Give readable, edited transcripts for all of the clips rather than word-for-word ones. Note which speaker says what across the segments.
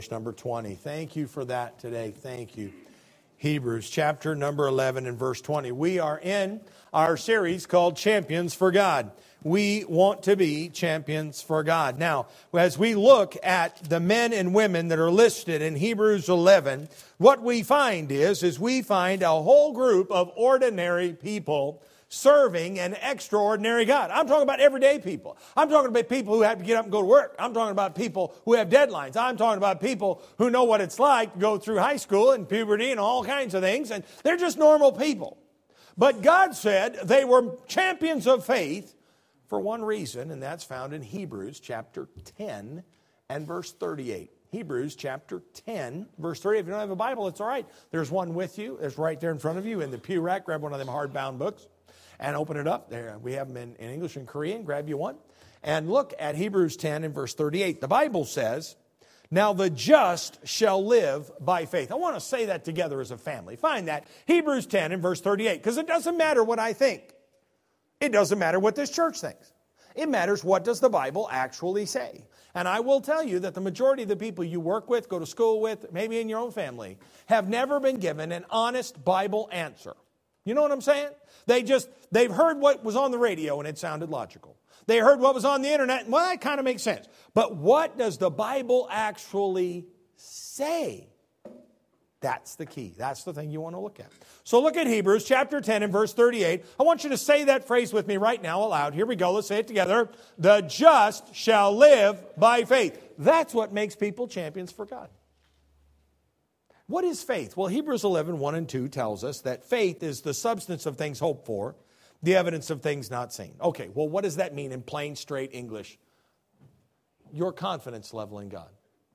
Speaker 1: Number 20. Thank you for that today. Thank you. Hebrews chapter number 11 and verse 20. We are in our series called Champions for God. We want to be champions for God. Now, as we look at the men and women that are listed in Hebrews 11, what we find is we find a whole group of ordinary people serving an extraordinary God. I'm talking about everyday people. I'm talking about people who have to get up and go to work. I'm talking about people who have deadlines. I'm talking about people who know what it's like to go through high school and puberty and all kinds of things. And they're just normal people. But God said they were champions of faith for one reason, and that's found in Hebrews chapter 10 and verse 38. Hebrews chapter 10, verse 30. If you don't have a Bible, it's all right. There's one with you. It's right there in front of you in the pew rack. Grab one of them hardbound books and open it up. There, we have them in English and Korean. Grab you one. And look at Hebrews 10 and verse 38. The Bible says, "Now the just shall live by faith." I want to say that together as a family. Find that. Hebrews 10 and verse 38. Because it doesn't matter what I think. It doesn't matter what this church thinks. It matters what does the Bible actually say. And I will tell you that the majority of the people you work with, go to school with, maybe in your own family, have never been given an honest Bible answer. You know what I'm saying? They've heard what was on the radio and it sounded logical. They heard what was on the internet and, well, that kind of makes sense. But what does the Bible actually say? That's the key. That's the thing you want to look at. So look at Hebrews chapter 10 and verse 38. I want you to say that phrase with me right now aloud. Here we go. Let's say it together. The just shall live by faith. That's what makes people champions for God. What is faith? Well, Hebrews 11, 1 and 2 tells us that faith is the substance of things hoped for, the evidence of things not seen. Okay, well, what does that mean in plain, straight English? Your confidence level in God.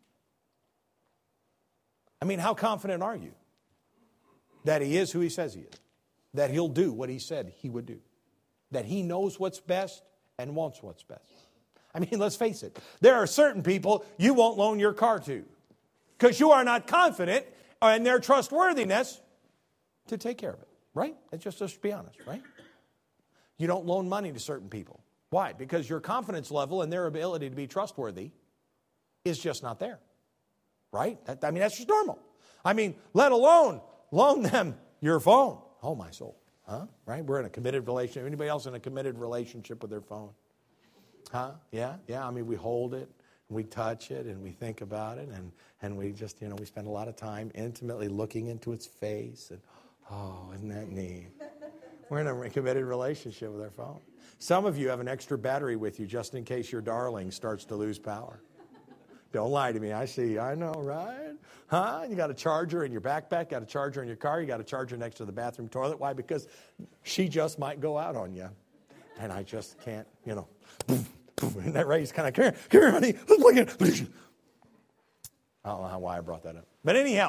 Speaker 1: I mean, how confident are you that He is who He says He is? That He'll do what He said He would do? That He knows what's best and wants what's best? I mean, let's face it. There are certain people you won't loan your car to because you are not confident in their trustworthiness to take care of it, right? Let's be honest, right? You don't loan money to certain people. Why? Because your confidence level and their ability to be trustworthy is just not there, right? That's just normal. Let alone loan them your phone. Oh, my soul, huh? Right? We're in a committed relationship. Anybody else in a committed relationship with their phone? Huh? Yeah. We hold it. We touch it and we think about it and we just, we spend a lot of time intimately looking into its face and, oh, isn't that neat? We're in a committed relationship with our phone. Some of you have an extra battery with you just in case your darling starts to lose power. Don't lie to me. I know, right? Huh? You got a charger in your backpack, got a charger in your car, you got a charger next to the bathroom toilet. Why? Because she just might go out on you. And I just can't, Isn't that right? He's kind of, come here, honey. Let's play it. I don't know why I brought that up. But anyhow,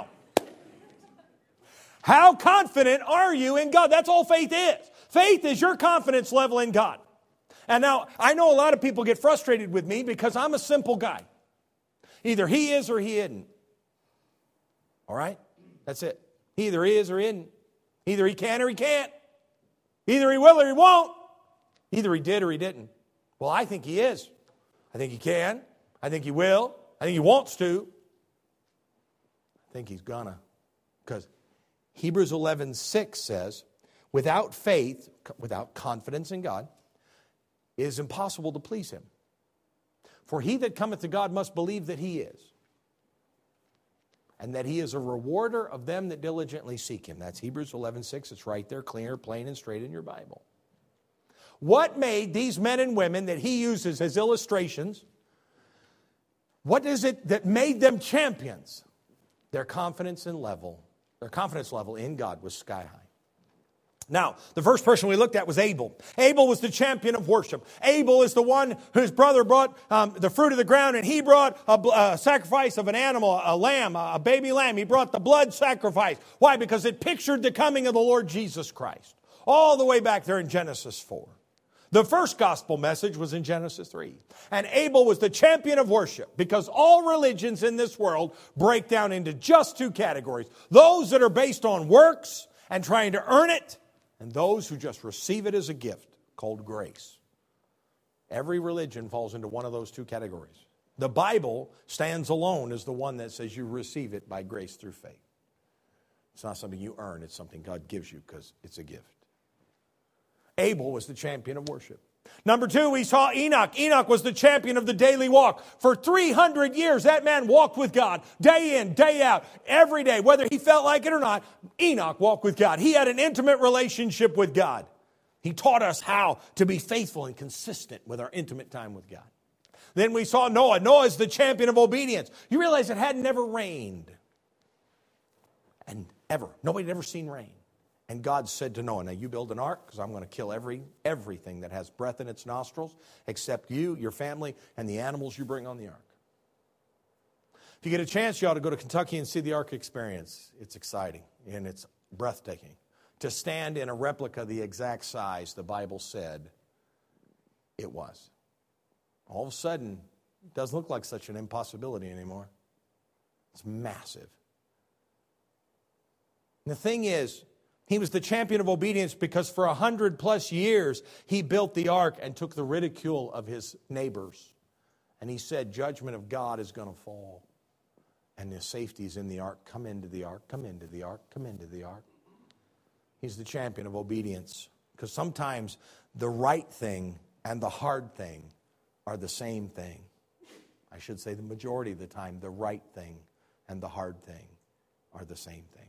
Speaker 1: how confident are you in God? That's all faith is. Faith is your confidence level in God. And now, I know a lot of people get frustrated with me because I'm a simple guy. Either He is or He isn't. All right? That's it. He either is or isn't. Either He can or He can't. Either He will or He won't. Either He did or He didn't. Well, I think He is. I think He can. I think He will. I think He wants to. I think He's gonna. Because Hebrews 11:6 says, without faith, without confidence in God, it is impossible to please Him. For he that cometh to God must believe that He is, and that He is a rewarder of them that diligently seek Him. That's Hebrews 11:6. It's right there, clear, plain, and straight in your Bible. What made these men and women that he uses as illustrations, what is it that made them champions? Their confidence level in God was sky high. Now, the first person we looked at was Abel. Abel was the champion of worship. Abel is the one whose brother brought the fruit of the ground, and he brought a sacrifice of an animal, a lamb, a baby lamb. He brought the blood sacrifice. Why? Because it pictured the coming of the Lord Jesus Christ. All the way back there in Genesis 4. The first gospel message was in Genesis 3. And Abel was the champion of worship because all religions in this world break down into just two categories. Those that are based on works and trying to earn it, and those who just receive it as a gift called grace. Every religion falls into one of those two categories. The Bible stands alone as the one that says you receive it by grace through faith. It's not something you earn. It's something God gives you because it's a gift. Abel was the champion of worship. Number 2, we saw Enoch. Enoch was the champion of the daily walk. For 300 years, that man walked with God, day in, day out, every day. Whether he felt like it or not, Enoch walked with God. He had an intimate relationship with God. He taught us how to be faithful and consistent with our intimate time with God. Then we saw Noah. Noah is the champion of obedience. You realize it had never rained. And ever. Nobody had ever seen rain. And God said to Noah, now you build an ark because I'm going to kill everything that has breath in its nostrils except you, your family, and the animals you bring on the ark. If you get a chance, you ought to go to Kentucky and see the Ark Experience. It's exciting and it's breathtaking. To stand in a replica the exact size the Bible said it was. All of a sudden, it doesn't look like such an impossibility anymore. It's massive. And the thing is, he was the champion of obedience because for 100+ years, he built the ark and took the ridicule of his neighbors. And he said, judgment of God is going to fall. And the safety is in the ark. Come into the ark, come into the ark, come into the ark. He's the champion of obedience. Because sometimes the right thing and the hard thing are the same thing. I should say the majority of the time, the right thing and the hard thing are the same thing.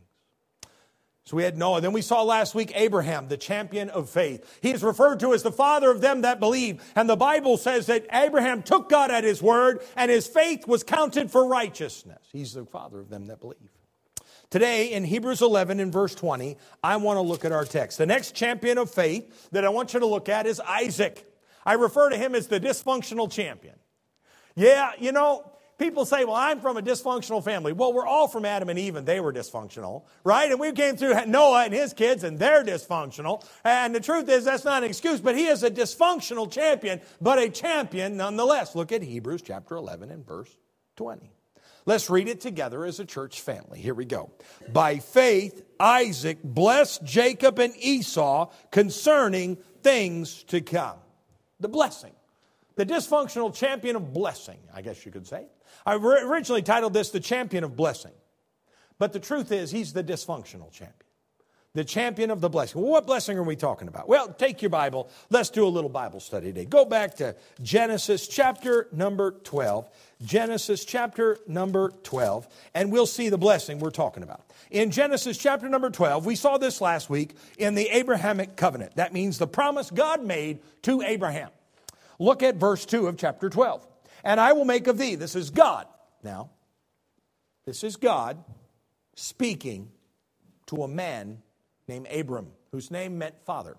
Speaker 1: So we had Noah. Then we saw last week Abraham, the champion of faith. He is referred to as the father of them that believe. And the Bible says that Abraham took God at his word and his faith was counted for righteousness. He's the father of them that believe. Today in Hebrews 11 and verse 20, I want to look at our text. The next champion of faith that I want you to look at is Isaac. I refer to him as the dysfunctional champion. Yeah, you know, people say, well, I'm from a dysfunctional family. Well, we're all from Adam and Eve, and they were dysfunctional, right? And we came through Noah and his kids, and they're dysfunctional. And the truth is, that's not an excuse, but he is a dysfunctional champion, but a champion nonetheless. Look at Hebrews chapter 11 and verse 20. Let's read it together as a church family. Here we go. By faith, Isaac blessed Jacob and Esau concerning things to come. The blessing. The dysfunctional champion of blessing, I guess you could say. I originally titled this The Champion of Blessing. But the truth is, he's the dysfunctional champion. The champion of the blessing. Well, what blessing are we talking about? Well, take your Bible. Let's do a little Bible study today. Go back to Genesis chapter number 12. Genesis chapter number 12. And we'll see the blessing we're talking about. In Genesis chapter number 12, we saw this last week in the Abrahamic covenant. That means the promise God made to Abraham. Look at verse 2 of chapter 12. And I will make of thee, this is God. Now, this is God speaking to a man named Abram, whose name meant father.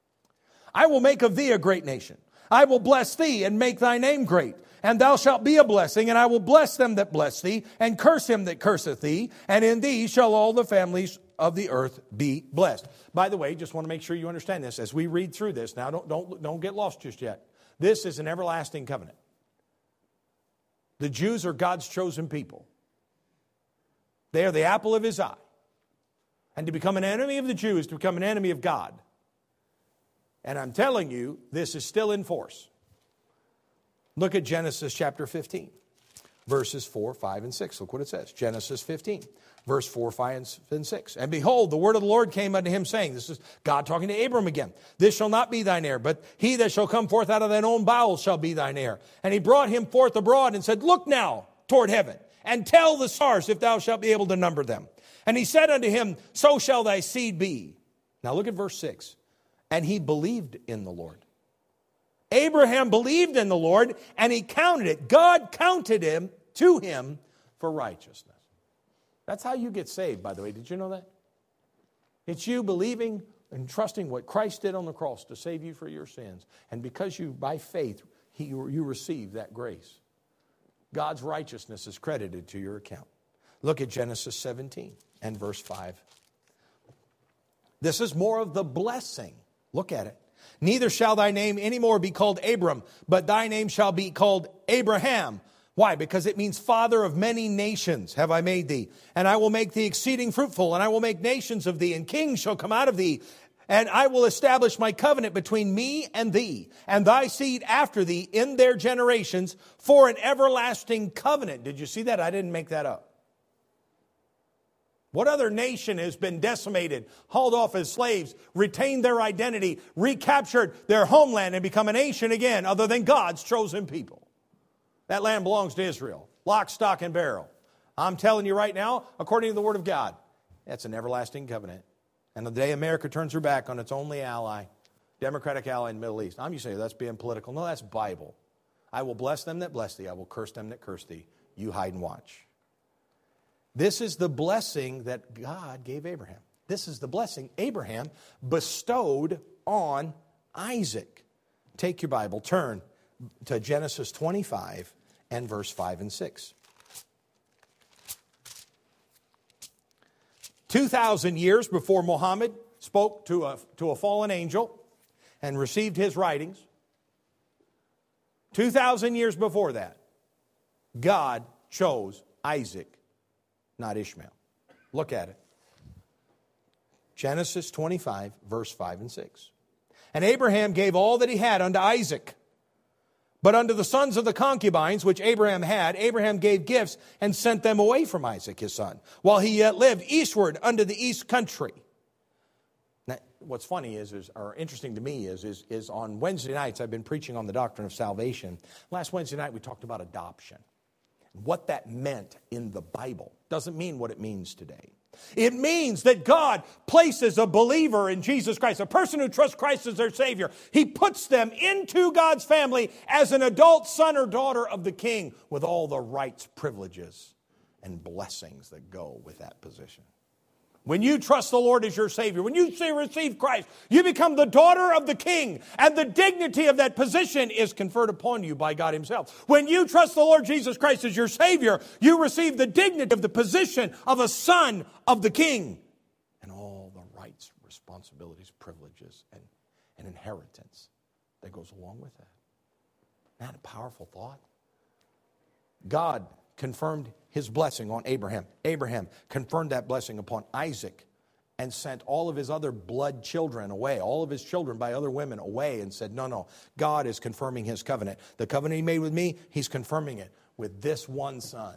Speaker 1: I will make of thee a great nation. I will bless thee and make thy name great. And thou shalt be a blessing, and I will bless them that bless thee, and curse him that curseth thee. And in thee shall all the families of the earth be blessed. By the way, just want to make sure you understand this as we read through this. Now, don't get lost just yet. This is an everlasting covenant. The Jews are God's chosen people. They are the apple of his eye. And to become an enemy of the Jews, to become an enemy of God. And I'm telling you, this is still in force. Look at Genesis chapter 15, verses 4, 5, and 6. Look what it says. Genesis 15, verse 4, 5, and 6. And behold, the word of the Lord came unto him, saying, this is God talking to Abram again. This shall not be thine heir, but he that shall come forth out of thine own bowels shall be thine heir. And he brought him forth abroad and said, look now toward heaven, and tell the stars if thou shalt be able to number them. And he said unto him, so shall thy seed be. Now look at verse 6. And he believed in the Lord. Abraham believed in the Lord, and he counted it. God counted him to him for righteousness. That's how you get saved, by the way. Did you know that? It's you believing and trusting what Christ did on the cross to save you for your sins. And because you, by faith, you receive that grace. God's righteousness is credited to your account. Look at Genesis 17 and verse 5. This is more of the blessing. Look at it. Neither shall thy name any more be called Abram, but thy name shall be called Abraham. Why? Because it means father of many nations have I made thee. And I will make thee exceeding fruitful, and I will make nations of thee, and kings shall come out of thee. And I will establish my covenant between me and thee, and thy seed after thee in their generations for an everlasting covenant. Did you see that? I didn't make that up. What other nation has been decimated, hauled off as slaves, retained their identity, recaptured their homeland, and become a nation again other than God's chosen people? That land belongs to Israel. Lock, stock, and barrel. I'm telling you right now, according to the Word of God, that's an everlasting covenant. And the day America turns her back on its only ally, Democratic ally in the Middle East. You say, that's being political. No, that's Bible. I will bless them that bless thee. I will curse them that curse thee. You hide and watch. This is the blessing that God gave Abraham. This is the blessing Abraham bestowed on Isaac. Take your Bible, turn to Genesis 25 and verse 5 and 6. 2,000 years before Muhammad spoke to a fallen angel and received his writings, 2,000 years before that, God chose Isaac, not Ishmael. Look at it. Genesis 25, verse 5 and 6. And Abraham gave all that he had unto Isaac. But unto the sons of the concubines which Abraham had, Abraham gave gifts and sent them away from Isaac his son, while he yet lived eastward unto the east country. Now, what's funny or interesting to me is on Wednesday nights I've been preaching on the doctrine of salvation. Last Wednesday night we talked about adoption. What that meant in the Bible doesn't mean what it means today. It means that God places a believer in Jesus Christ, a person who trusts Christ as their Savior. He puts them into God's family as an adult son or daughter of the King with all the rights, privileges, and blessings that go with that position. When you trust the Lord as your Savior, when you receive Christ, you become the daughter of the King, and the dignity of that position is conferred upon you by God Himself. When you trust the Lord Jesus Christ as your Savior, you receive the dignity of the position of a son of the King, and all the rights, responsibilities, privileges, and inheritance that goes along with that. Isn't that a powerful thought? God confirmed His blessing on Abraham. Abraham confirmed that blessing upon Isaac and sent all of his other blood children away, all of his children by other women away, and said, no, God is confirming His covenant. The covenant He made with me, He's confirming it with this one son,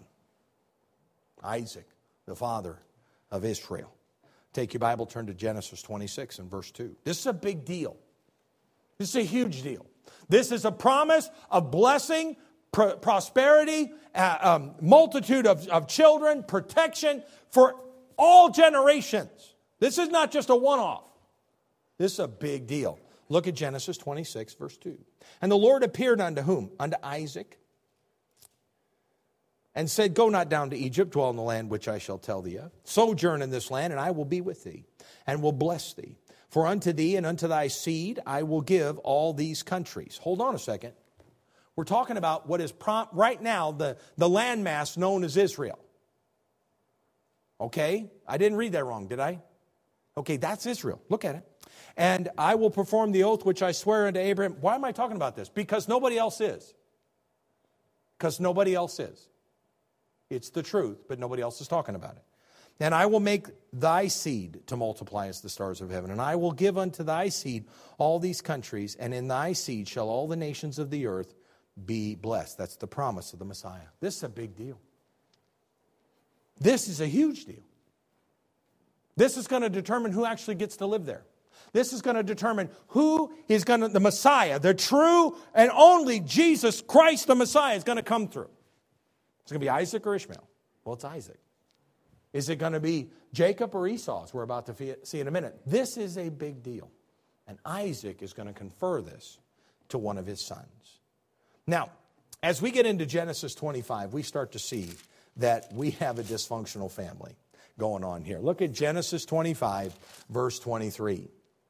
Speaker 1: Isaac, the father of Israel. Take your Bible, turn to Genesis 26 and verse 2. This is a big deal. This is a huge deal. This is a promise of blessing, prosperity, multitude of children, protection for all generations. This is not just a one-off. This is a big deal. Look at Genesis 26, verse 2. And the Lord appeared unto whom? Unto Isaac. And said, go not down to Egypt, dwell in the land which I shall tell thee of. Sojourn in this land, and I will be with thee, and will bless thee. For unto thee and unto thy seed I will give all these countries. Hold on a second. We're talking about what is right now the landmass known as Israel. Okay? I didn't read that wrong, did I? Okay, that's Israel. Look at it. And I will perform the oath which I swear unto Abraham. Why am I talking about this? Because nobody else is. Because nobody else is. It's the truth, but nobody else is talking about it. And I will make thy seed to multiply as the stars of heaven. And I will give unto thy seed all these countries, and in thy seed shall all the nations of the earth be blessed. That's the promise of the Messiah. This is a big deal. This is a huge deal. This is going to determine who actually gets to live there. This is going to determine who is going to, the Messiah, the true and only Jesus Christ, the Messiah, is going to come through. It's going to be Isaac or Ishmael. Well, it's Isaac. Is it going to be Jacob or Esau, as we're about to see in a minute? This is a big deal. And Isaac is going to confer this to one of his sons. Now, as we get into Genesis 25, we start to see that we have a dysfunctional family going on here. Look at Genesis 25, verse 23.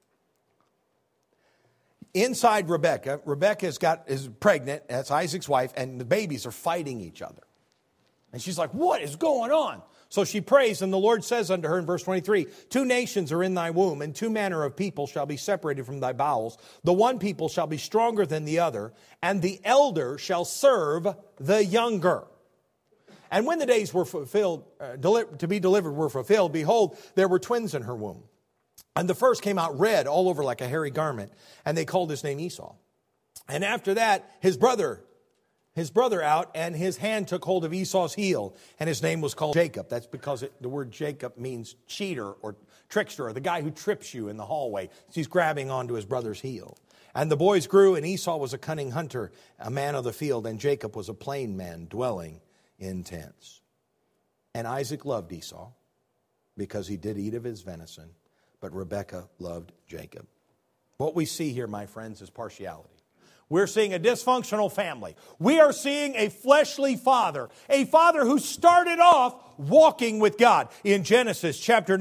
Speaker 1: Inside Rebekah is pregnant, that's Isaac's wife, and the babies are fighting each other. And she's like, what is going on? So she prays, and the Lord says unto her in verse 23, 2 nations are in thy womb, and 2 manner of people shall be separated from thy bowels. The one people shall be stronger than the other, and the elder shall serve the younger. And when the days were fulfilled, to be delivered were fulfilled, behold, there were twins in her womb. And the first came out red all over like a hairy garment. And they called his name Esau. And after that, his brother out, and his hand took hold of Esau's heel, and his name was called Jacob. That's because the word Jacob means cheater or trickster, or the guy who trips you in the hallway. So he's grabbing onto his brother's heel. And the boys grew, and Esau was a cunning hunter, a man of the field, and Jacob was a plain man dwelling in tents. And Isaac loved Esau because he did eat of his venison, but Rebekah loved Jacob. What we see here, my friends, is partiality. We're seeing a dysfunctional family. We are seeing a fleshly father, a father who started off walking with God. In Genesis chapter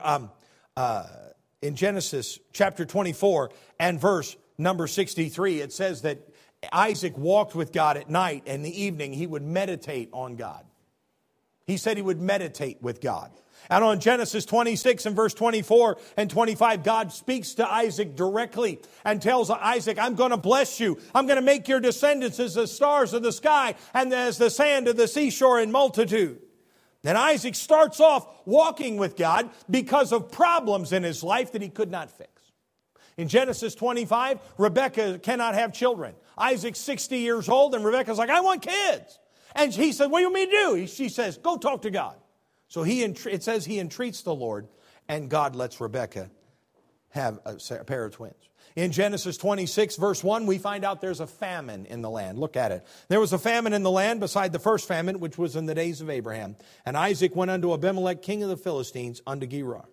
Speaker 1: 24 and verse number 63, it says that Isaac walked with God at night, and in the evening he would meditate on God. He said he would meditate with God. And on Genesis 26 and verse 24 and 25, God speaks to Isaac directly and tells Isaac, I'm going to bless you. I'm going to make your descendants as the stars of the sky and as the sand of the seashore in multitude. And Isaac starts off walking with God because of problems in his life that he could not fix. In Genesis 25, Rebekah cannot have children. Isaac's 60 years old, and Rebekah's like, I want kids. And he said, what do you want me to do? She says, go talk to God. So it says he entreats the Lord, and God lets Rebekah have a pair of twins. In Genesis 26, verse 1, we find out there's a famine in the land. Look at it. There was a famine in the land beside the first famine, which was in the days of Abraham. And Isaac went unto Abimelech, king of the Philistines, unto Gerar.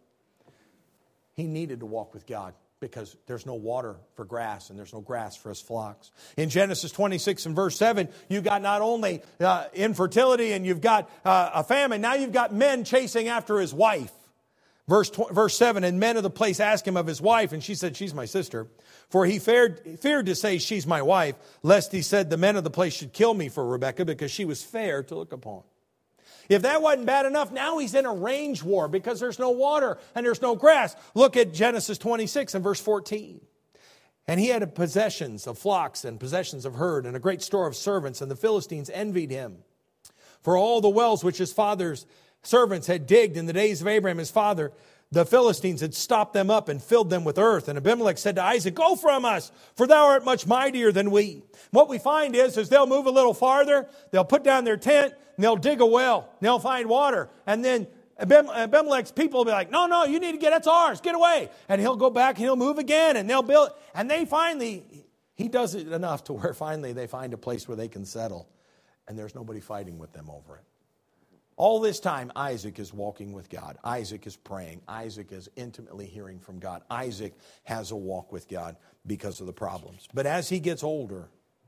Speaker 1: He needed to walk with God, because there's no water for grass and there's no grass for his flocks. In Genesis 26 and verse 7, you've got not only infertility and you've got a famine, now you've got men chasing after his wife. Verse 7, and men of the place asked him of his wife, and she said, she's my sister. For he feared to say, she's my wife, lest he said, the men of the place should kill me for Rebekah, because she was fair to look upon. If that wasn't bad enough, now he's in a range war because there's no water and there's no grass. Look at Genesis 26 and verse 14. And he had possessions of flocks and possessions of herd and a great store of servants, and the Philistines envied him. For all the wells which his father's servants had digged in the days of Abraham his father, the Philistines had stopped them up and filled them with earth. And Abimelech said to Isaac, go from us, for thou art much mightier than we. What we find is they'll move a little farther, they'll put down their tent, and they'll dig a well, and they'll find water. And then Abimelech's people will be like, no, you need to that's ours, get away. And he'll go back and he'll move again, and they'll build. And he does it enough to where finally they find a place where they can settle. And there's nobody fighting with them over it. All this time, Isaac is walking with God. Isaac is praying. Isaac is intimately hearing from God. Isaac has a walk with God because of the problems. But as he gets older,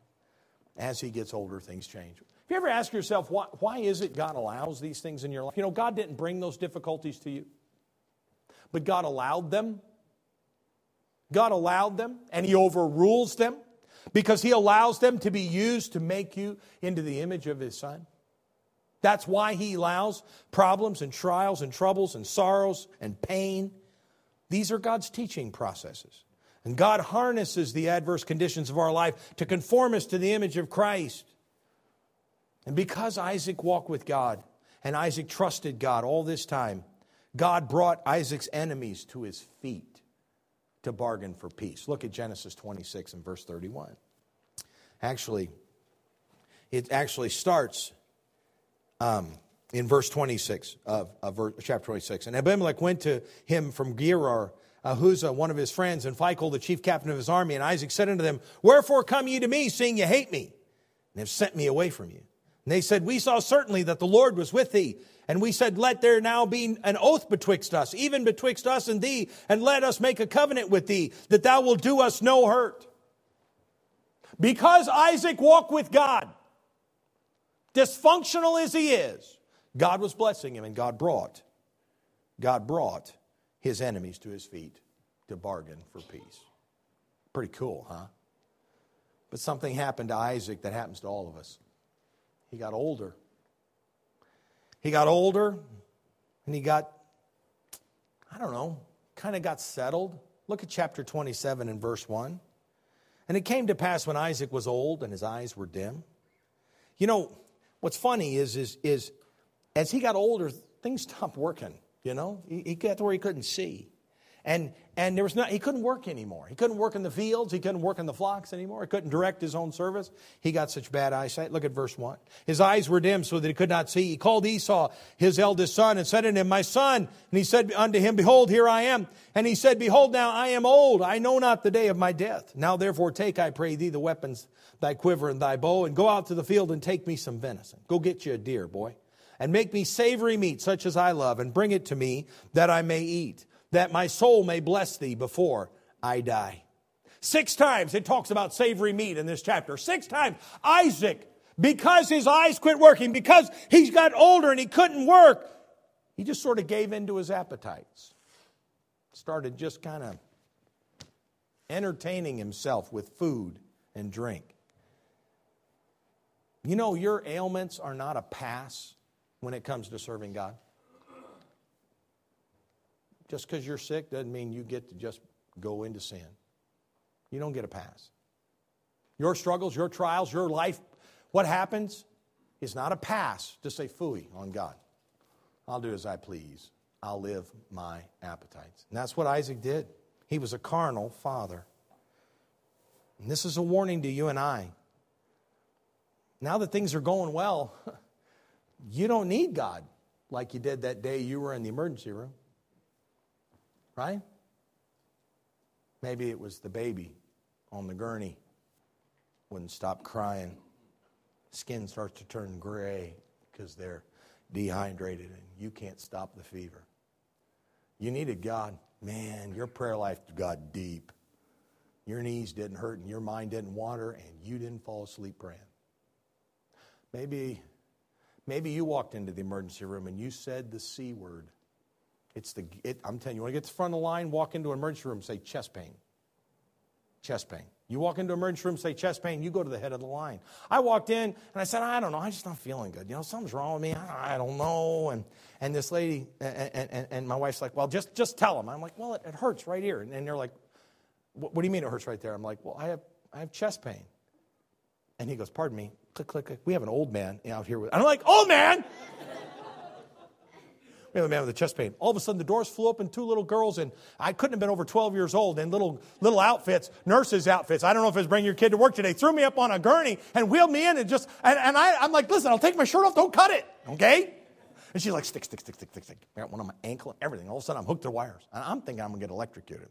Speaker 1: things change. Have you ever asked yourself, why is it God allows these things in your life? You know, God didn't bring those difficulties to you, but God allowed them. God allowed them, and He overrules them because He allows them to be used to make you into the image of His Son. That's why He allows problems and trials and troubles and sorrows and pain. These are God's teaching processes. And God harnesses the adverse conditions of our life to conform us to the image of Christ. And because Isaac walked with God and Isaac trusted God all this time, God brought Isaac's enemies to his feet to bargain for peace. Look at Genesis 26 and verse 31. It actually starts in verse 26 of chapter 26. And Abimelech went to him from Gerar, Ahuzah, one of his friends, and Phicol, the chief captain of his army. And Isaac said unto them, wherefore come ye to me, seeing ye hate me, and have sent me away from you? And they said, we saw certainly that the Lord was with thee. And we said, let there now be an oath betwixt us, even betwixt us and thee, and let us make a covenant with thee, that thou wilt do us no hurt. Because Isaac walked with God, dysfunctional as he is, God was blessing him, and God brought his enemies to his feet to bargain for peace. Pretty cool, huh? But something happened to Isaac that happens to all of us. He got older. And he got, kind of got settled. Look at chapter 27 and verse 1. And it came to pass when Isaac was old and his eyes were dim. You know, what's funny is as he got older, things stopped working, you know. He got to where he couldn't see. And he couldn't work anymore. He couldn't work in the fields. He couldn't work in the flocks anymore. He couldn't direct his own service. He got such bad eyesight. Look at verse 1. His eyes were dim so that he could not see. He called Esau, his eldest son, and said unto him, My son. And he said unto him, Behold, here I am. And he said, Behold, now I am old. I know not the day of my death. Now therefore take, I pray thee, the weapons, thy quiver and thy bow, and go out to the field and take me some venison. Go get you a deer, boy. And make me savory meat, such as I love, and bring it to me, that I may eat, that my soul may bless thee before I die. 6 times it talks about savory meat in this chapter. 6 times Isaac, because his eyes quit working, because he's got older and he couldn't work, he just sort of gave in to his appetites. Started just kind of entertaining himself with food and drink. You know, your ailments are not a pass when it comes to serving God. Just because you're sick doesn't mean you get to just go into sin. You don't get a pass. Your struggles, your trials, your life, what happens is not a pass to say phooey on God. I'll do as I please. I'll live my appetites. And that's what Isaac did. He was a carnal father. And this is a warning to you and I. Now that things are going well, you don't need God like you did that day you were in the emergency room. Right? Maybe it was the baby on the gurney. Wouldn't stop crying. Skin starts to turn gray because they're dehydrated and you can't stop the fever. You needed God. Man, your prayer life got deep. Your knees didn't hurt and your mind didn't wander and you didn't fall asleep praying. Maybe you walked into the emergency room and you said the C word. I'm telling you, you want to get to the front of the line, walk into an emergency room, say chest pain. Chest pain. You walk into an emergency room, say chest pain, you go to the head of the line. I walked in and I said, I don't know, I'm just not feeling good. You know, something's wrong with me. I don't know. And this lady, and my wife's like, well, just tell them. I'm like, well, it hurts right here. And they're like, what do you mean it hurts right there? I'm like, well, I have chest pain. And he goes, pardon me, click, click, click. We have an old man out here. I'm like, old man? We have a man with a chest pain. All of a sudden, the doors flew open, 2 little girls, and I couldn't have been over 12 years old, in little outfits, nurses' outfits. I don't know if it's bring your kid to work today. Threw me up on a gurney and wheeled me in, and I'm like, listen, I'll take my shirt off. Don't cut it, okay? And she's like, stick. I got one on my ankle and everything. All of a sudden, I'm hooked to wires. And I'm thinking I'm going to get electrocuted.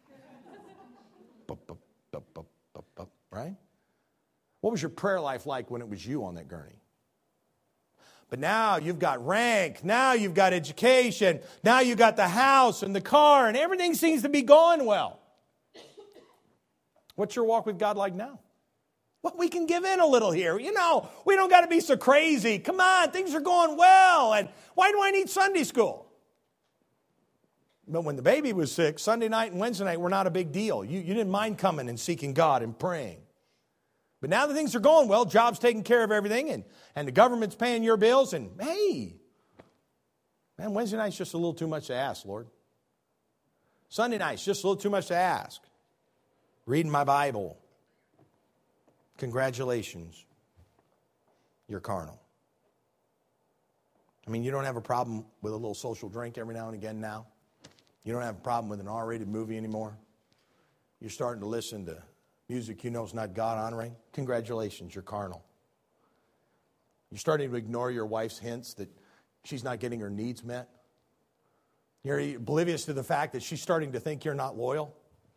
Speaker 1: Right? What was your prayer life like when it was you on that gurney? But now you've got rank, now you've got education, now you've got the house and the car, and everything seems to be going well. What's your walk with God like now? Well, we can give in a little here. You know, we don't got to be so crazy. Come on, things are going well, and why do I need Sunday school? But when the baby was sick, Sunday night and Wednesday night were not a big deal. You didn't mind coming and seeking God and praying. But now that things are going well, job's taking care of everything, and the government's paying your bills, and hey, man, Wednesday night's just a little too much to ask, Lord. Sunday night's just a little too much to ask. Reading my Bible. Congratulations, you're carnal. I mean, you don't have a problem with a little social drink every now and again now. You don't have a problem with an R-rated movie anymore. You're starting to listen to music you know is not God-honoring. Congratulations, you're carnal. You're starting to ignore your wife's hints that she's not getting her needs met. You're oblivious to the fact that she's starting to think you're not loyal.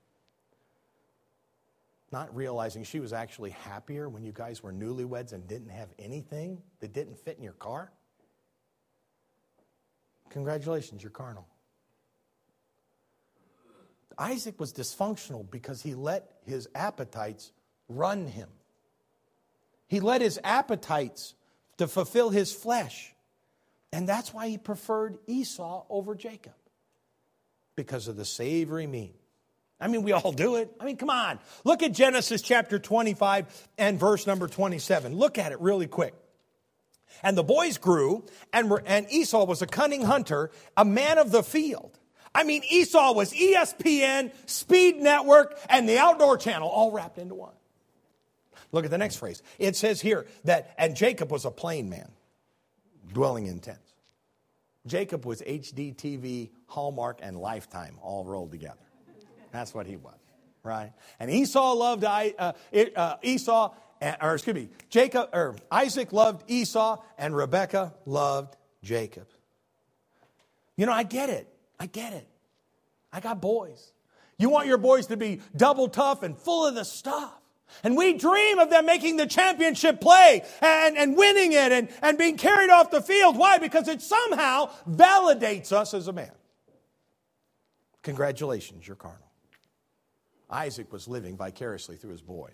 Speaker 1: Not realizing she was actually happier when you guys were newlyweds and didn't have anything that didn't fit in your car. Congratulations, you're carnal. Isaac was dysfunctional because he let his appetites run him. He let his appetites to fulfill his flesh. And that's why he preferred Esau over Jacob. Because of the savory meat. I mean, we all do it. I mean, come on. Look at Genesis chapter 25 and verse number 27. Look at it really quick. And the boys grew, and Esau was a cunning hunter, a man of the field. I mean, Esau was ESPN, Speed Network, and the Outdoor Channel all wrapped into one. Look at the next phrase. It says here that, and Jacob was a plain man, dwelling in tents. Jacob was HDTV, Hallmark, and Lifetime all rolled together. That's what he was, right? And Esau loved Isaac loved Esau, and Rebekah loved Jacob. You know, I get it. I got boys. You want your boys to be double tough and full of the stuff. And we dream of them making the championship play and winning it and being carried off the field. Why? Because it somehow validates us as a man. Congratulations, you're carnal. Isaac was living vicariously through his boy.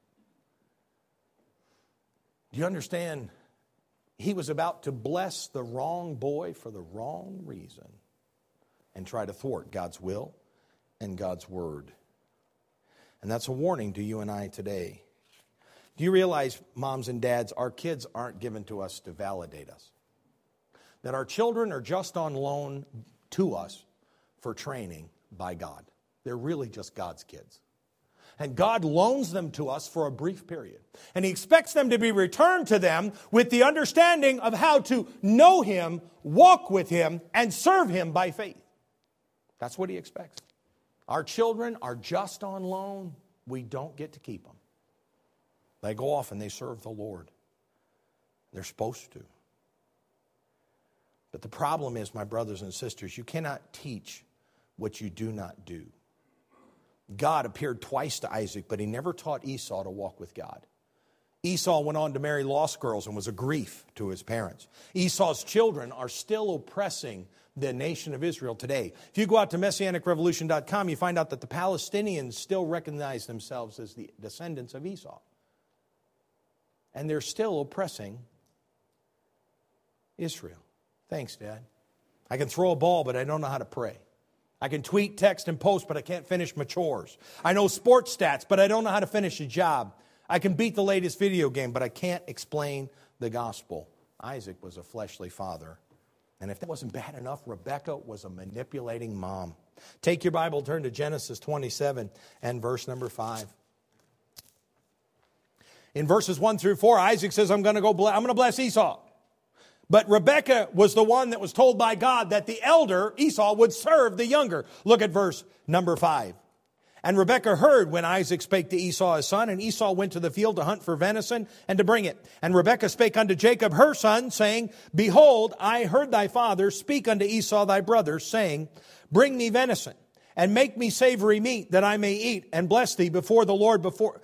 Speaker 1: Do you understand? He was about to bless the wrong boy for the wrong reason and try to thwart God's will and God's word. And that's a warning to you and I today. Do you realize, moms and dads, our kids aren't given to us to validate us? That our children are just on loan to us for training by God. They're really just God's kids. And God loans them to us for a brief period. And He expects them to be returned to them with the understanding of how to know Him, walk with Him, and serve Him by faith. That's what He expects. Our children are just on loan. We don't get to keep them. They go off and they serve the Lord. They're supposed to. But the problem is, my brothers and sisters, you cannot teach what you do not do. God appeared twice to Isaac, but He never taught Esau to walk with God. Esau went on to marry lost girls and was a grief to his parents. Esau's children are still oppressing the nation of Israel today. If you go out to MessianicRevolution.com, you find out that the Palestinians still recognize themselves as the descendants of Esau. And they're still oppressing Israel. Thanks, Dad. I can throw a ball, but I don't know how to pray. I can tweet, text, and post, but I can't finish my chores. I know sports stats, but I don't know how to finish a job. I can beat the latest video game, but I can't explain the gospel. Isaac was a fleshly father. And if that wasn't bad enough, Rebekah was a manipulating mom. Take your Bible, turn to Genesis 27 and verse number 5. In verses 1 through 4, Isaac says, I'm going to bless Esau. But Rebekah was the one that was told by God that the elder, Esau, would serve the younger. Look at verse number 5. And Rebekah heard when Isaac spake to Esau his son, and Esau went to the field to hunt for venison and to bring it. And Rebekah spake unto Jacob her son, saying, Behold, I heard thy father speak unto Esau thy brother, saying, Bring me venison, and make me savory meat, that I may eat, and bless thee before the Lord before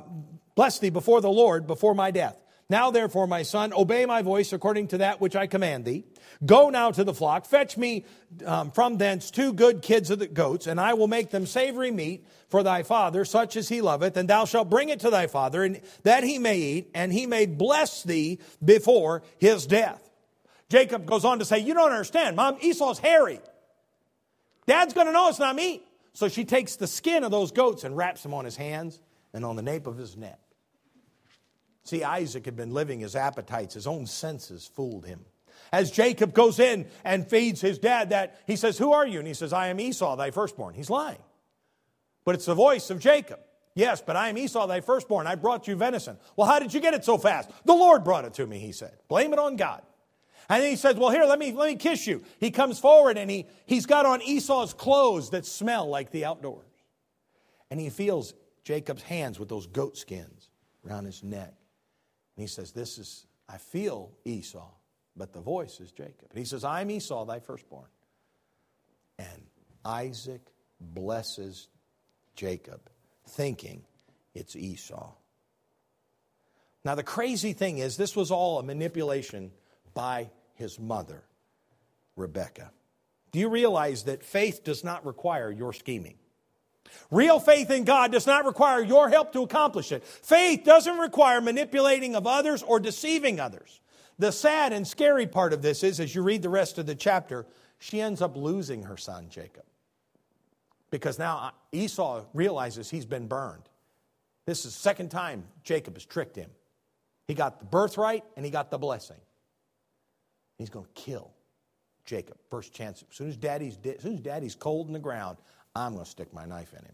Speaker 1: my death. Now therefore, my son, obey my voice according to that which I command thee. Go now to the flock, fetch me from thence 2 good kids of the goats, and I will make them savory meat for thy father, such as he loveth, and thou shalt bring it to thy father, and that he may eat, and he may bless thee before his death. Jacob goes on to say, you don't understand, Mom, Esau's hairy. Dad's going to know it's not meat. So she takes the skin of those goats and wraps them on his hands and on the nape of his neck. See, Isaac had been living his appetites. His own senses fooled him. As Jacob goes in and feeds his dad that, he says, who are you? And he says, I am Esau, thy firstborn. He's lying. But it's the voice of Jacob. Yes, but I am Esau, thy firstborn. I brought you venison. Well, how did you get it so fast? The Lord brought it to me, he said. Blame it on God. And then he says, well, here, let me kiss you. He comes forward and he's got on Esau's clothes that smell like the outdoors. And he feels Jacob's hands with those goat skins around his neck. And he says, I feel Esau, but the voice is Jacob. And he says, I'm Esau, thy firstborn. And Isaac blesses Jacob, thinking it's Esau. Now, the crazy thing is, this was all a manipulation by his mother, Rebekah. Do you realize that faith does not require your scheming? Real faith in God does not require your help to accomplish it. Faith doesn't require manipulating of others or deceiving others. The sad and scary part of this is, as you read the rest of the chapter, she ends up losing her son, Jacob. Because now Esau realizes he's been burned. This is the second time Jacob has tricked him. He got the birthright and he got the blessing. He's going to kill Jacob. First chance. As soon as daddy's cold in the ground, I'm going to stick my knife in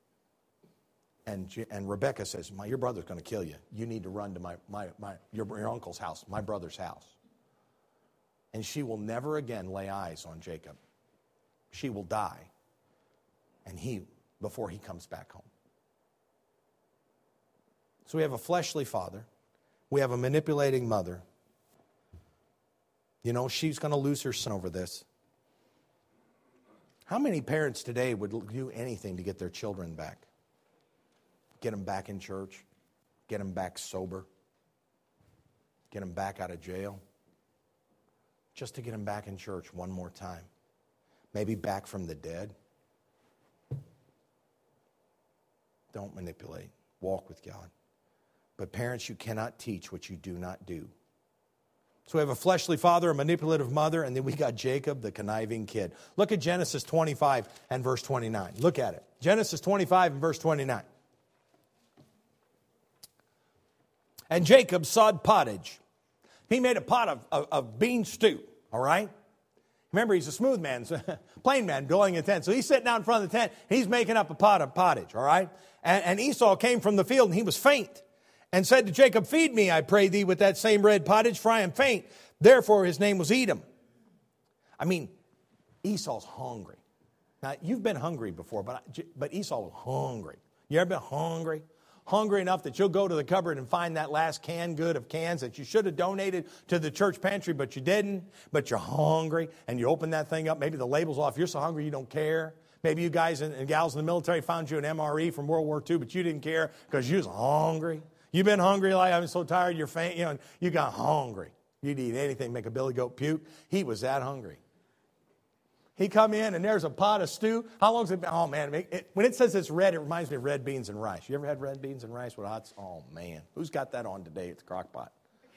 Speaker 1: him. And Rebekah says, your brother's going to kill you. You need to run to your uncle's house, my brother's house. and she will never again lay eyes on Jacob. She will die, and before he comes back home. So we have a fleshly father. We have a manipulating mother. You know, she's going to lose her son over this. How many parents today would do anything to get their children back? Get them back in church? Get them back sober? Get them back out of jail? Just to get them back in church one more time. Maybe back from the dead. Don't manipulate. Walk with God. But parents, you cannot teach what you do not do. So we have a fleshly father, a manipulative mother, and then we got Jacob, the conniving kid. Look at Genesis 25 and verse 29. Look at it. Genesis 25 and verse 29. And Jacob sawed pottage. He made a pot of bean stew, all right? Remember, he's a smooth man, plain man, dwelling in a tent. So he's sitting out in front of the tent. He's making up a pot of pottage, all right? And Esau came from the field, and he was faint, and said to Jacob, feed me, I pray thee, with that same red pottage, for I am faint. Therefore his name was Edom. I mean, Esau's hungry. Now, you've been hungry before, but Esau was hungry. You ever been hungry? Hungry enough that you'll go to the cupboard and find that last canned good of cans that you should have donated to the church pantry, but you didn't. But you're hungry, and you open that thing up. Maybe the label's off. You're so hungry you don't care. Maybe you guys and gals in the military found you an MRE from World War II, but you didn't care because you was hungry. You've been hungry, like I'm so tired, you're faint, and you got hungry. You'd eat anything, make a billy goat puke. He was that hungry. He come in, and there's a pot of stew. How long's it been? Oh, man. When it says it's red, it reminds me of red beans and rice. You ever had red beans and rice with hot? Oh, man. Who's got that on today at the crock pot?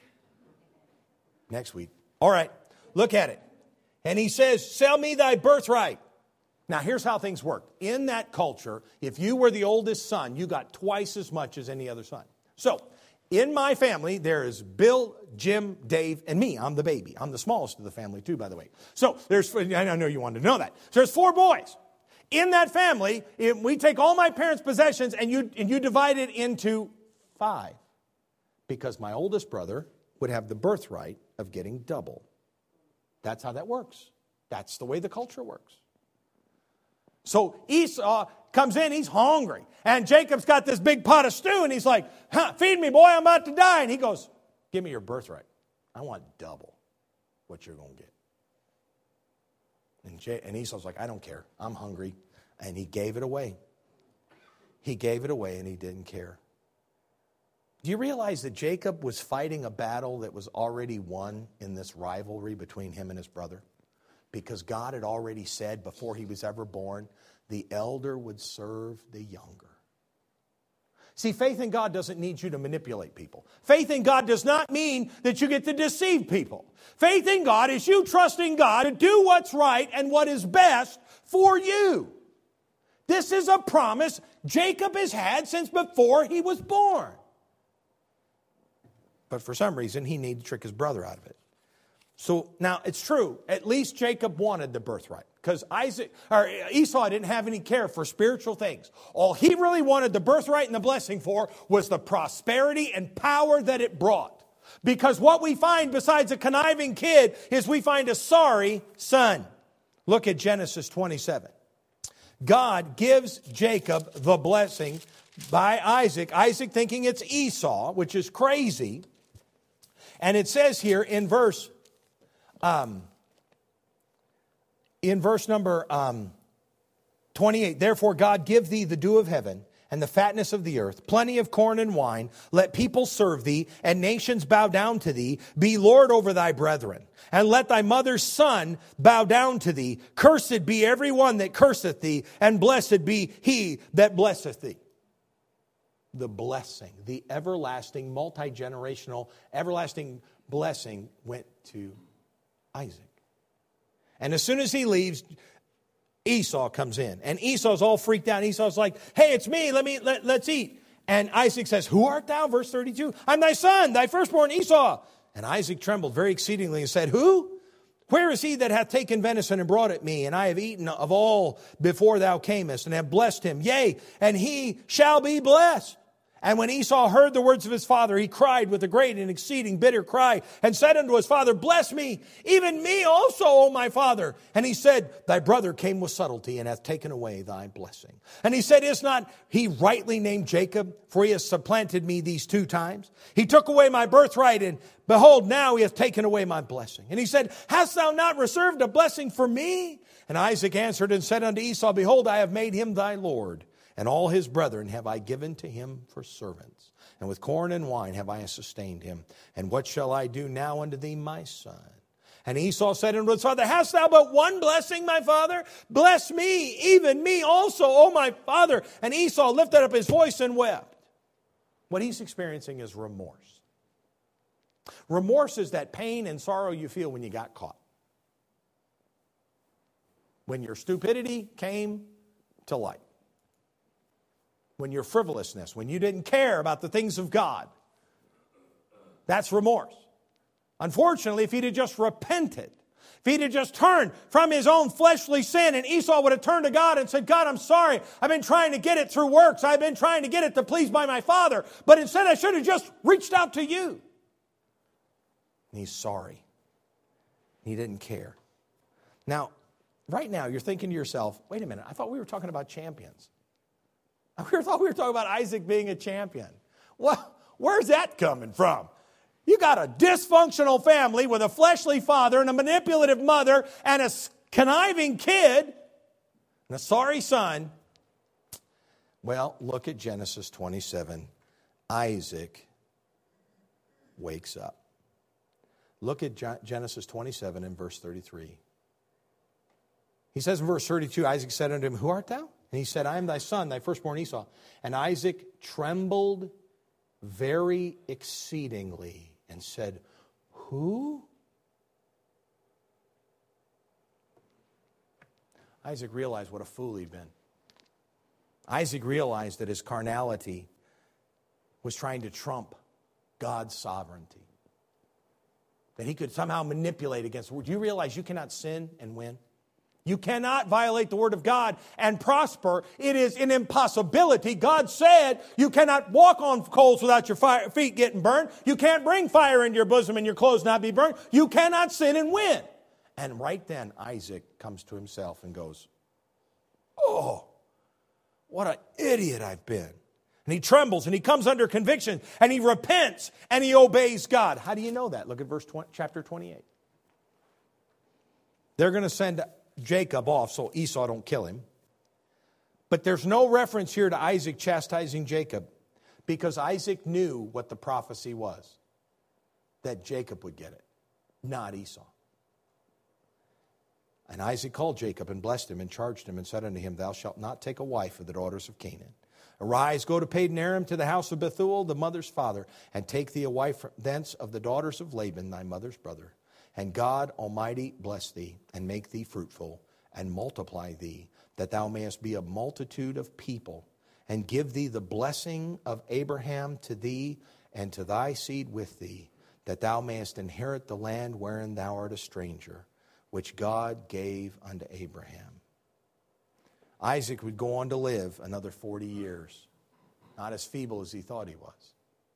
Speaker 1: Next week. All right. Look at it. And he says, sell me thy birthright. Now, here's how things work. In that culture, if you were the oldest son, you got twice as much as any other son. So, in my family, there is Bill, Jim, Dave, and me. I'm the baby. I'm the smallest of the family, too, by the way. So, I know you wanted to know that. So, there's 4 boys. In that family, we take all my parents' possessions and you divide it into 5. Because my oldest brother would have the birthright of getting double. That's how that works. That's the way the culture works. So Esau comes in, he's hungry. And Jacob's got this big pot of stew, and he's like, feed me, boy, I'm about to die. And he goes, give me your birthright. I want double what you're going to get. And Esau's like, I don't care. I'm hungry. And he gave it away. He gave it away, and he didn't care. Do you realize that Jacob was fighting a battle that was already won in this rivalry between him and his brother? Because God had already said before he was ever born, the elder would serve the younger. See, faith in God doesn't need you to manipulate people. Faith in God does not mean that you get to deceive people. Faith in God is you trusting God to do what's right and what is best for you. This is a promise Jacob has had since before he was born. But for some reason, he needed to trick his brother out of it. So now it's true, at least Jacob wanted the birthright because Esau didn't have any care for spiritual things. All he really wanted the birthright and the blessing for was the prosperity and power that it brought. Because what we find besides a conniving kid is we find a sorry son. Look at Genesis 27. God gives Jacob the blessing by Isaac. Isaac thinking it's Esau, which is crazy. And it says here in verse number 28, therefore God give thee the dew of heaven and the fatness of the earth, plenty of corn and wine. Let people serve thee, and nations bow down to thee. Be Lord over thy brethren, and let thy mother's son bow down to thee. Cursed be every one that curseth thee, and blessed be he that blesseth thee. The blessing, the everlasting, multi-generational, everlasting blessing went to Isaac. And as soon as he leaves, Esau comes in. And Esau's all freaked out. Esau's like, hey, it's me. Let's eat. And Isaac says, who art thou? Verse 32. I'm thy son, thy firstborn Esau. And Isaac trembled very exceedingly and said, who? Where is he that hath taken venison and brought it me? And I have eaten of all before thou camest, and have blessed him. Yea, and he shall be blessed. And when Esau heard the words of his father, he cried with a great and exceeding bitter cry, and said unto his father, Bless me, even me also, O my father. And he said, Thy brother came with subtlety, and hath taken away thy blessing. And he said, Is not he rightly named Jacob? For he has supplanted me these 2 times. He took away my birthright, and behold, now he hath taken away my blessing. And he said, Hast thou not reserved a blessing for me? And Isaac answered and said unto Esau, Behold, I have made him thy lord, and all his brethren have I given to him for servants. And with corn and wine have I sustained him. And what shall I do now unto thee, my son? And Esau said unto his father, Hast thou but one blessing, my father? Bless me, even me also, O my father. And Esau lifted up his voice and wept. What he's experiencing is remorse. Remorse is that pain and sorrow you feel when you got caught. When your stupidity came to light. When your frivolousness, when you didn't care about the things of God. That's remorse. Unfortunately, if he'd have just repented, if he'd have just turned from his own fleshly sin, and Esau would have turned to God and said, God, I'm sorry. I've been trying to get it through works. I've been trying to get it to please by my father. But instead I should have just reached out to you. And he's sorry. He didn't care. Now, right now, you're thinking to yourself, wait a minute, I thought we were talking about champions. I thought we were talking about Isaac being a champion. Well, where's that coming from? You got a dysfunctional family with a fleshly father and a manipulative mother and a conniving kid and a sorry son. Well, look at Genesis 27. Isaac wakes up. Look at Genesis 27 and verse 33. He says in verse 32, Isaac said unto him, Who art thou? And he said, I am thy son, thy firstborn Esau. And Isaac trembled very exceedingly and said, Who? Isaac realized what a fool he'd been. Isaac realized that his carnality was trying to trump God's sovereignty. That he could somehow manipulate against the word. Do you realize you cannot sin and win? You cannot violate the word of God and prosper. It is an impossibility. God said you cannot walk on coals without your feet getting burned. You can't bring fire into your bosom and your clothes not be burned. You cannot sin and win. And right then, Isaac comes to himself and goes, Oh, what an idiot I've been. And he trembles and he comes under conviction and he repents and he obeys God. How do you know that? Look at chapter 28. They're going to send Jacob off so Esau don't kill him. But there's no reference here to Isaac chastising Jacob because Isaac knew what the prophecy was, that Jacob would get it, not Esau. And Isaac called Jacob and blessed him and charged him and said unto him, Thou shalt not take a wife of the daughters of Canaan. Arise, go to Padan Aram to the house of Bethuel, the mother's father, and take thee a wife thence of the daughters of Laban, thy mother's brother. And God Almighty bless thee, and make thee fruitful, and multiply thee, that thou mayest be a multitude of people, and give thee the blessing of Abraham to thee, and to thy seed with thee, that thou mayest inherit the land wherein thou art a stranger, which God gave unto Abraham. Isaac would go on to live another 40 years, not as feeble as he thought he was.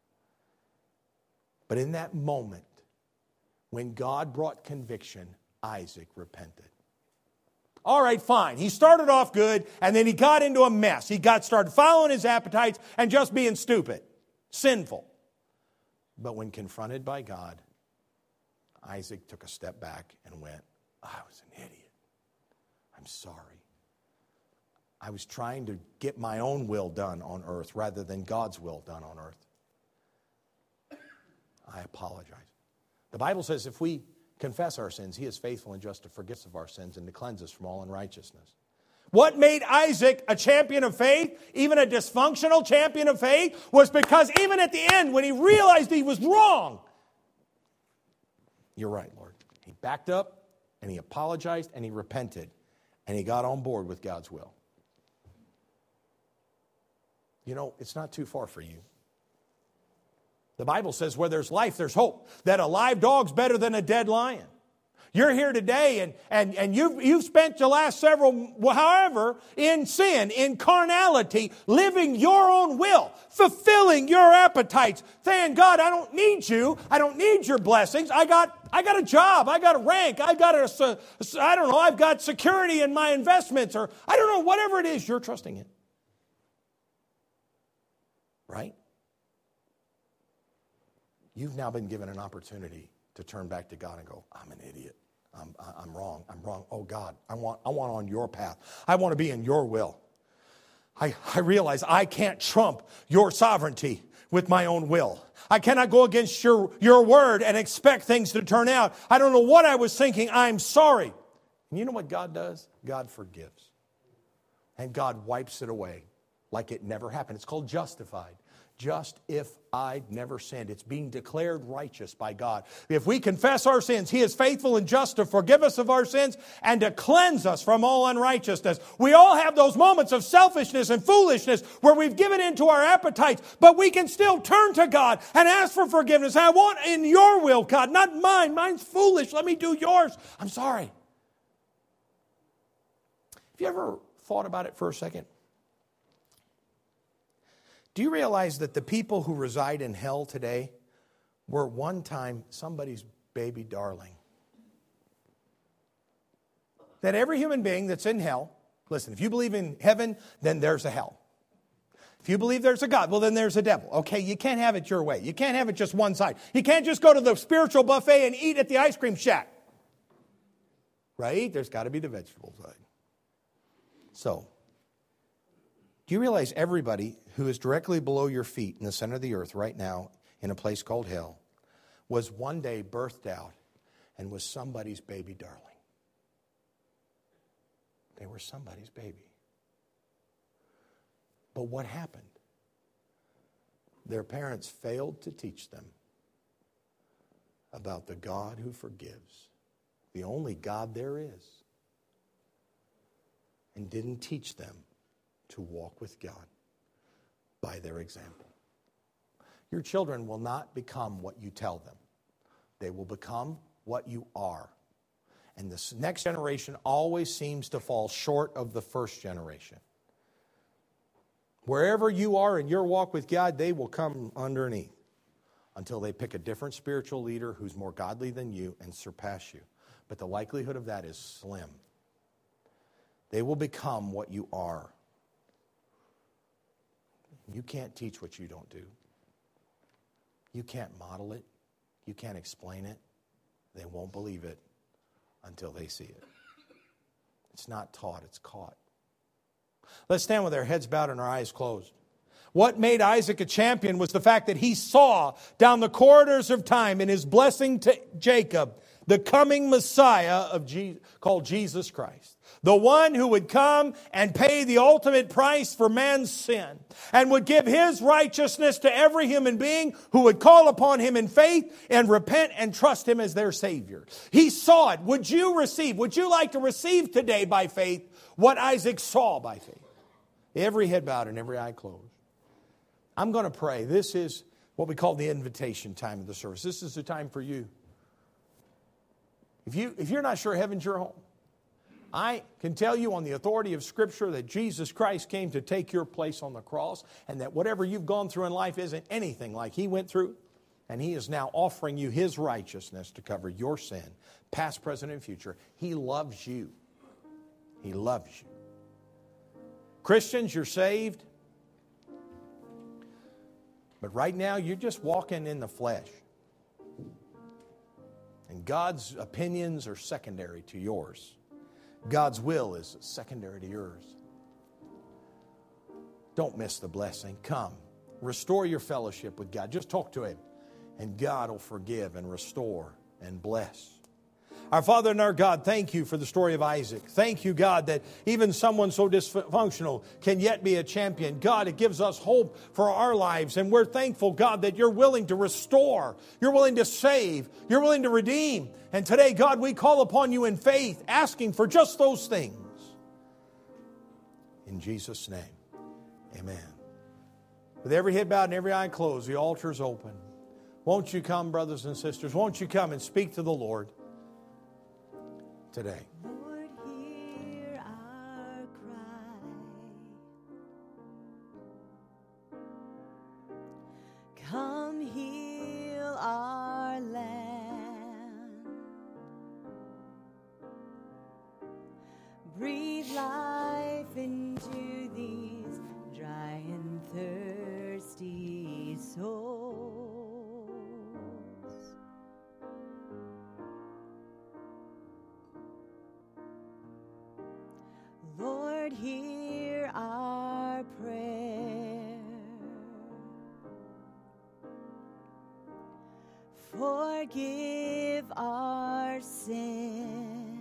Speaker 1: But in that moment, when God brought conviction, Isaac repented. All right, fine. He started off good, and then he got into a mess. He started following his appetites and just being stupid, sinful. But when confronted by God, Isaac took a step back and went, I was an idiot. I'm sorry. I was trying to get my own will done on earth rather than God's will done on earth. I apologize. The Bible says if we confess our sins, He is faithful and just to forgive us of our sins and to cleanse us from all unrighteousness. What made Isaac a champion of faith, even a dysfunctional champion of faith, was because even at the end, when he realized he was wrong, you're right, Lord. He backed up and he apologized and he repented and he got on board with God's will. You know, it's not too far for you. The Bible says where there's life, there's hope. That a live dog's better than a dead lion. You're here today and you've spent the last several, however, in sin, in carnality, living your own will, fulfilling your appetites, saying, God, I don't need you. I don't need your blessings. I got a job. I got a rank. I've got security in my investments, or I don't know, whatever it is you're trusting in. Right? You've now been given an opportunity to turn back to God and go, I'm an idiot. I'm wrong. I'm wrong. Oh God, I want on your path. I want to be in your will. I realize I can't trump your sovereignty with my own will. I cannot go against your word and expect things to turn out. I don't know what I was thinking. I'm sorry. And you know what God does? God forgives. And God wipes it away like it never happened. It's called justified. Just if I'd never sinned. It's being declared righteous by God. If we confess our sins, He is faithful and just to forgive us of our sins and to cleanse us from all unrighteousness. We all have those moments of selfishness and foolishness where we've given in to our appetites, but we can still turn to God and ask for forgiveness. I want in your will, God, not mine. Mine's foolish. Let me do yours. I'm sorry. Have you ever thought about it for a second? Do you realize that the people who reside in hell today were one time somebody's baby darling? That every human being that's in hell, listen, if you believe in heaven, then there's a hell. If you believe there's a God, well, then there's a devil. Okay, you can't have it your way. You can't have it just one side. You can't just go to the spiritual buffet and eat at the ice cream shack. Right? There's got to be the vegetable side. So, do you realize everybody who is directly below your feet in the center of the earth right now in a place called hell was one day birthed out and was somebody's baby darling? They were somebody's baby. But what happened? Their parents failed to teach them about the God who forgives, the only God there is, and didn't teach them to walk with God by their example. Your children will not become what you tell them. They will become what you are. And this next generation always seems to fall short of the first generation. Wherever you are in your walk with God, they will come underneath until they pick a different spiritual leader who's more godly than you and surpass you. But the likelihood of that is slim. They will become what you are. You can't teach what you don't do. You can't model it. You can't explain it. They won't believe it until they see it. It's not taught, it's caught. Let's stand with our heads bowed and our eyes closed. What made Isaac a champion was the fact that he saw down the corridors of time in his blessing to Jacob the coming Messiah called Jesus Christ. The one who would come and pay the ultimate price for man's sin and would give His righteousness to every human being who would call upon Him in faith and repent and trust Him as their Savior. He saw it. Would you like to receive today by faith what Isaac saw by faith? Every head bowed and every eye closed. I'm going to pray. This is what we call the invitation time of the service. This is the time for you. If you're not sure heaven's your home, I can tell you on the authority of Scripture that Jesus Christ came to take your place on the cross, and that whatever you've gone through in life isn't anything like He went through, and He is now offering you His righteousness to cover your sin, past, present, and future. He loves you. He loves you. Christians, you're saved, but right now you're just walking in the flesh. And God's opinions are secondary to yours. God's will is secondary to yours. Don't miss the blessing. Come. Restore your fellowship with God. Just talk to Him. And God will forgive and restore and bless. Our Father and our God, thank You for the story of Isaac. Thank You, God, that even someone so dysfunctional can yet be a champion. God, it gives us hope for our lives. And we're thankful, God, that You're willing to restore. You're willing to save. You're willing to redeem. And today, God, we call upon You in faith, asking for just those things. In Jesus' name, amen. With every head bowed and every eye closed, the altar is open. Won't you come, brothers and sisters? Won't you come and speak to the Lord? today.
Speaker 2: Lord, hear our cry. Come heal our land. Breathe life into these dry and thirsty souls. Lord, hear our prayer. Forgive our sin.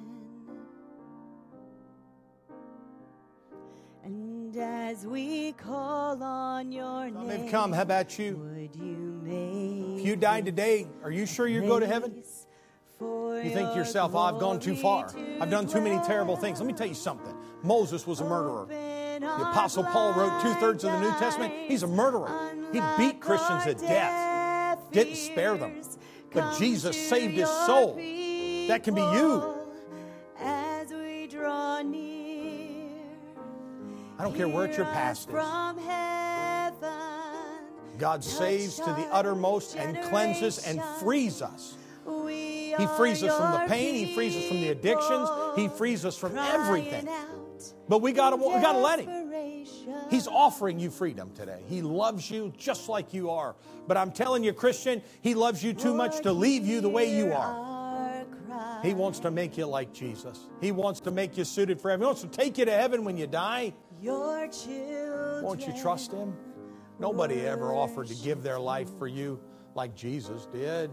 Speaker 2: And as we call on your
Speaker 1: Some
Speaker 2: name,
Speaker 1: have come. How about you?
Speaker 2: would you make
Speaker 1: If you died today, are you sure you go to heaven? You think to yourself, oh, I've gone too far. I've done too many terrible things. Let me tell you something. Moses was a murderer. The Apostle Paul wrote 2/3 of the New Testament. He's a murderer. He beat Christians to death. Didn't spare them. But Jesus saved his soul. That can be you.
Speaker 2: As we draw near,
Speaker 1: I don't care where your past is.
Speaker 2: from heaven,
Speaker 1: God saves to the uttermost and cleanses and frees us. He frees us from the pain. He frees us from the addictions. He frees us from everything. But we gotta let Him. He's offering you freedom today. He loves you just like you are. But I'm telling you, Christian, He loves you too much to leave you the way you are. He wants to make you like Jesus. He wants to make you suited for heaven. He wants to take you to heaven when you die. Won't you trust Him? Nobody ever offered to give their life for you like Jesus did.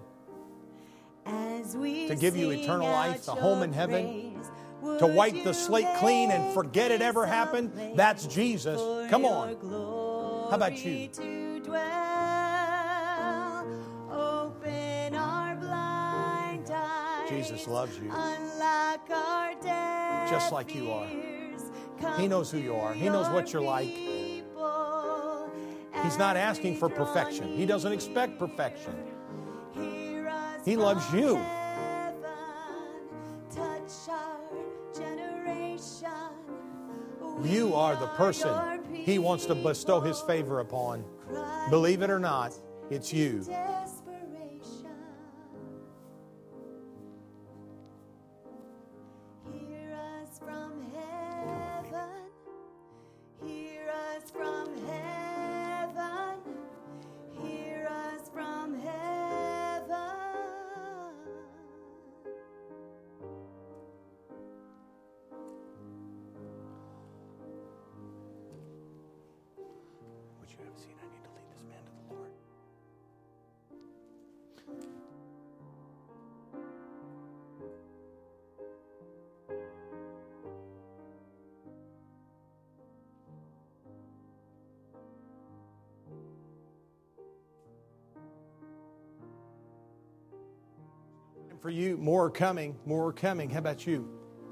Speaker 1: To give you eternal life, a home in heaven, to wipe the slate clean and forget it ever happened, that's Jesus. Come on. How about you? Jesus loves you just like you are. He knows who you are. He knows what you're like. He's not asking for perfection. He doesn't expect perfection. He loves you. You are the person He wants to bestow His favor upon. Believe it or not, it's you.
Speaker 2: Hear us from heaven. Hear us from heaven. Hear us from heaven.
Speaker 1: What you have seen, I need to lead this man to the Lord. And for you, more are coming, more are coming. How about you?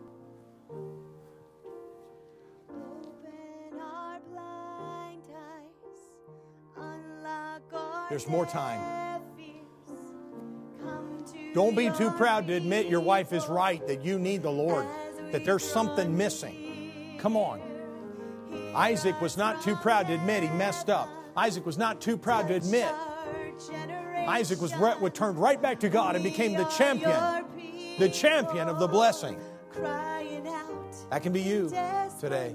Speaker 2: Open our blind eyes. Unlock our
Speaker 1: There's more time.
Speaker 2: deaf ears. Come to
Speaker 1: Don't be too
Speaker 2: your
Speaker 1: proud to admit your wife is right, that you need the Lord, that there's something missing. Come on. Isaac was not too proud to admit he messed up. Isaac was not too proud to admit. Isaac was turned right back to God and became the champion of the blessing. That can be you today.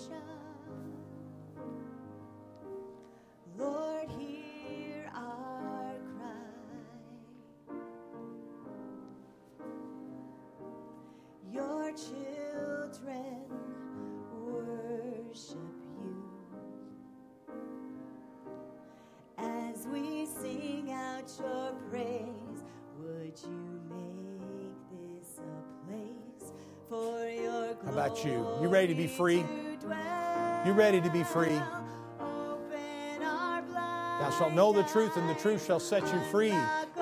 Speaker 2: Lord, hear our cry. Your children worship you. As we sing out your praise, would you make this a place for your glory?
Speaker 1: How about you? You ready to be free? You ready to be free? Thou shalt know the truth, and the truth shall set you free.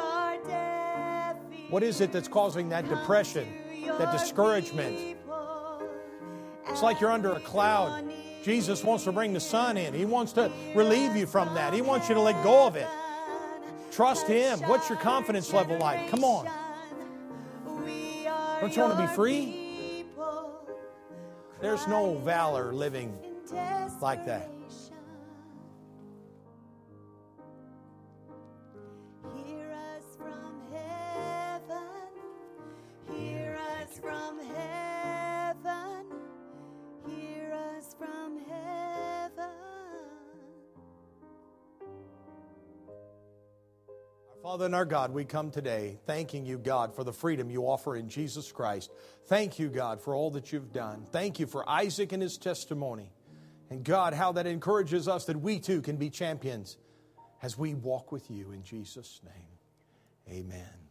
Speaker 1: What is it that's causing that depression, that discouragement? It's like you're under a cloud. Jesus wants to bring the sun in. He wants to relieve you from that. He wants you to let go of it. Trust Him. What's your confidence level like? Come on. Don't you want to be free? There's no valor living like that.
Speaker 2: Hear us from heaven. Hear us from heaven. Hear us from heaven.
Speaker 1: Father and our God, we come today thanking you, God, for the freedom you offer in Jesus Christ. Thank you, God, for all that you've done. Thank you for Isaac and his testimony. And God, how that encourages us that we too can be champions as we walk with you in Jesus' name. Amen.